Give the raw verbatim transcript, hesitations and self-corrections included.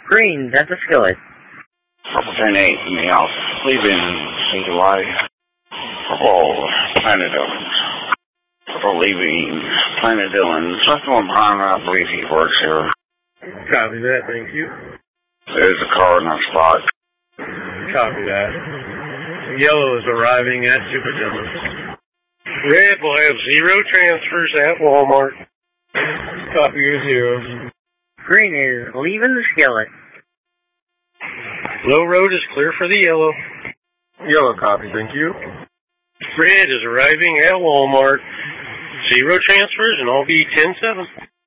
Green's at the skillet. Purple ten eight in the house. Leaving C Y. Purple Planet Dillons. Purple leaving Planet Dillons. That's the one behind me. I believe he works here. Copy that, thank you. There's a car in our spot. Copy that. Yellow is arriving at Super Dillons. Red will have zero transfers at Walmart. Copy your zeros. Green is leaving the skillet. Low road is clear for the yellow. Yellow copy, thank you. Red is arriving at Walmart. Zero transfers and I'll be ten seven.